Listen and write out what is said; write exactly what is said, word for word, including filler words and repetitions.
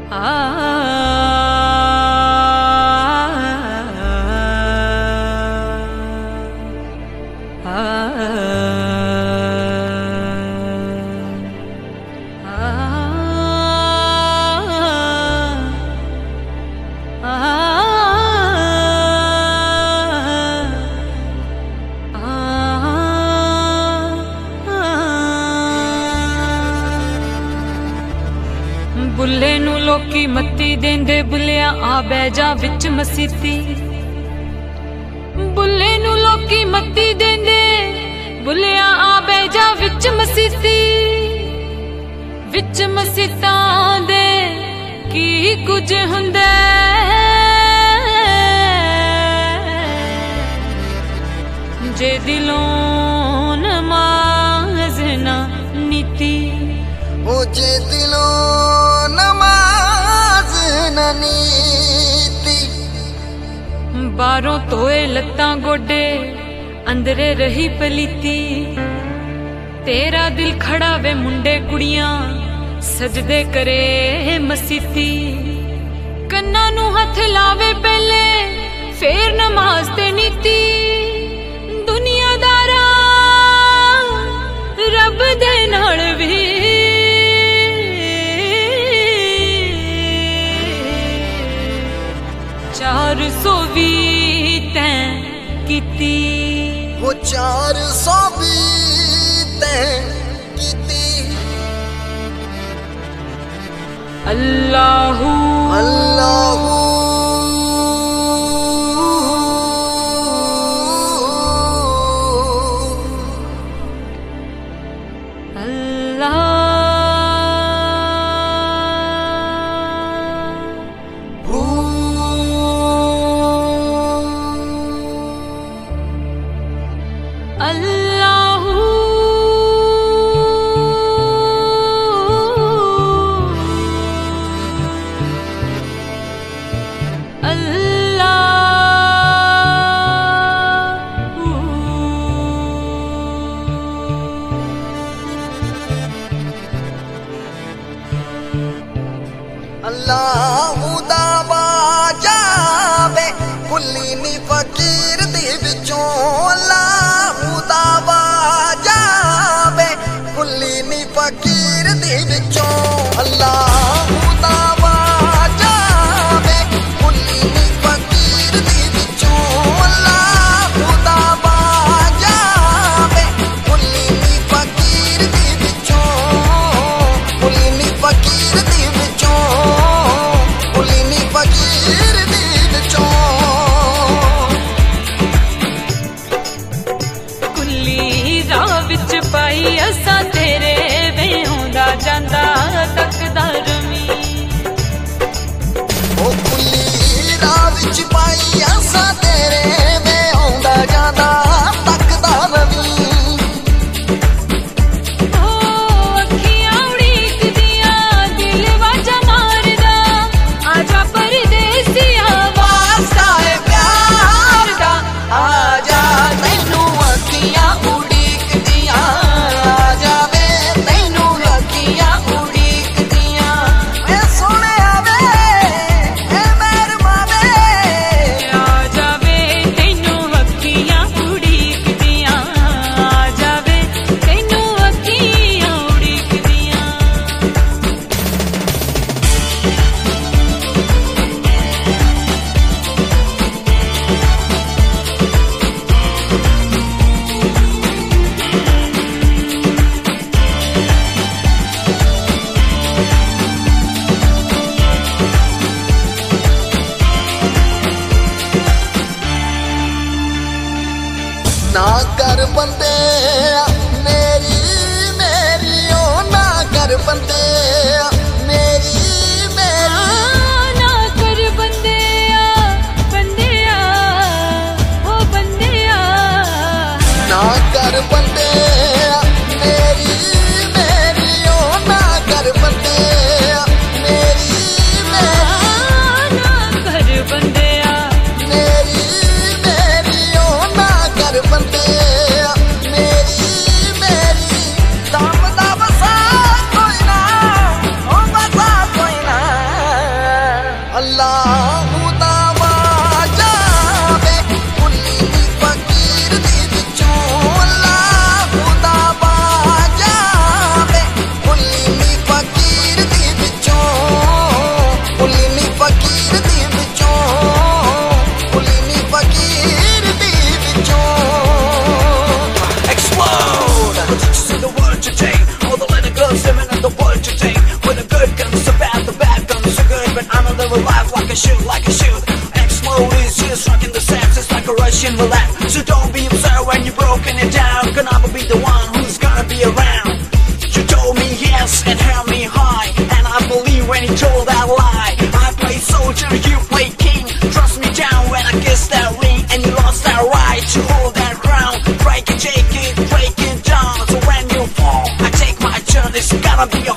बुल्ले नू लोकी मत्ती देंदे बुलिया आ बह जा विच मसीती। बुल्ले नू लोकी मत्ती देंदे बुलिया आ बह जा विच मसीती। विच मसीतां दे की कुछ हुंदा जे दिलों नमाज ना नीती। ओ जे दिलों नमाज ना नीती। बारों तोए लत्तां गोडे अंदरे रही पलीती। तेरा दिल खड़ा वे मुंडे कुड़ियां सजदे करे मसीती। कन्ना नू हथ लावे पहले फेर नमाज ते नीती। दुनियादारा रब दे नाल भी चार सौ भी तैं कीती। वो चार सौ भी तैं कीती। अल्लाहू अल्लाहू अल्लाहू दा बाजा वे कुली नी फकीर दे विचों। अल्लाहू दा बाजा वे कुली नी फकीर दे विचों। अल्लाहू दा बाजा वे कुली नी फकीर दे विचों। अल्लाहू दा बाजा वे कुली नी फकीर दे विचों। कुली नी फकीर दे विचों। पाई असा तेरे वे होंदा जांदा तकदा रमी। ओ कुली राह विच पाई असा तेरे वे होंदा जांदा तकदा रमी। ओ अखियां उड़ीकदियां दिल वाजा मारदा आजा परदेसिया वास्ता है प्यार दा। आजा तैनू अखियां ना कर बंदे मेरी मेरी ओ ना कर बंदे मेरी मेरी। ना कर बंदे बंदे ओ बंदे ना कर बंदे मेरी मेरी ओ ना कर बंदे मेरी मेरी। ना कर बंदे मेरी मेरी ओ ना कर बंदे मेरी मेरी। दम दा बसा कोई ना question will left. So don't be upset when you've broken it down. Gonna be the one who's gonna be around. You told me yes and held me high, and I believe when you told that lie. I play soldier, you play king. Trust me down when I kiss that ring, and you lost that right to hold that crown. Break it, shake it, break it down. So when you fall, I take my turn. It's gotta be a